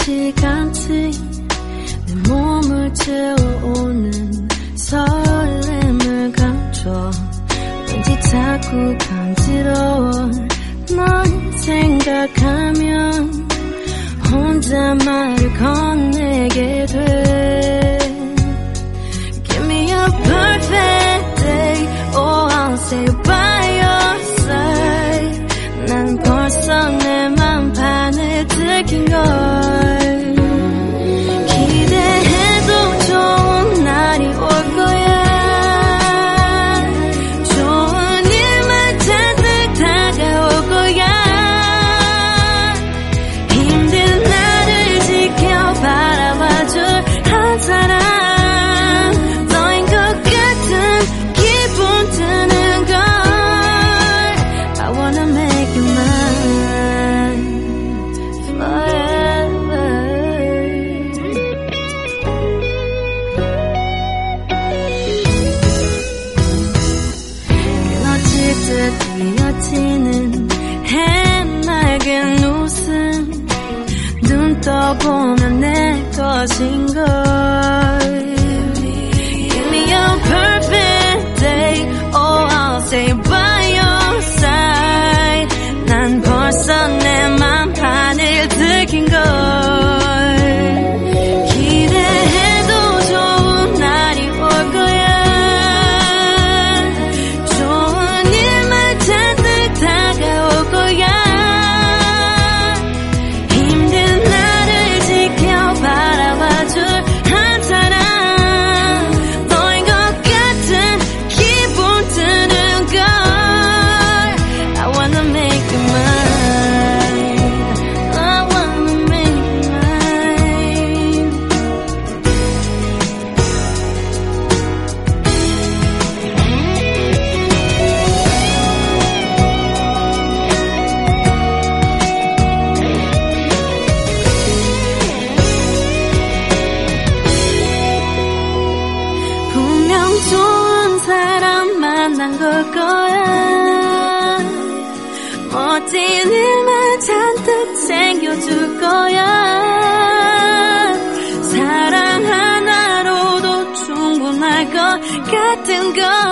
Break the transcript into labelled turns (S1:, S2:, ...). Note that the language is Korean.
S1: 시간들이 내 몸을 채워오는 설렘을 감춰 왠지 자꾸 간지러워 널 생각하면 혼자 말을 건네게 돼 Give me a perfect day Oh I'll stay by your side 난 벌써 내 맘판을 들킨 걸 기대해도 좋은 날이 올 거야 좋은 일만 잔뜩 다가올 거야 힘든 나를 지켜 바라봐줄 한 사람 너인 것 같은 기분 드는 걸 I wanna make you mine forever 끊어질 듯 이어지는 해맑은 웃음 눈 떠보면 내 것인걸 Give me a perfect day Oh I'll stay by your side 난 벌써 내 맘판을 들킨걸 기대해도 좋은 날이 올 거야 좋은 일만 잔뜩 다가올 거야 힘든 나를 지켜 바라봐줄 한 사람 너인 것 같은 기분 드는 걸 I wanna make you mine I wanna make you mine 분명 좋은 사람 만난 걸 거야 멋진 일만 잔뜩 챙겨줄 거야 사랑 하나로도 충분할 것 같은 걸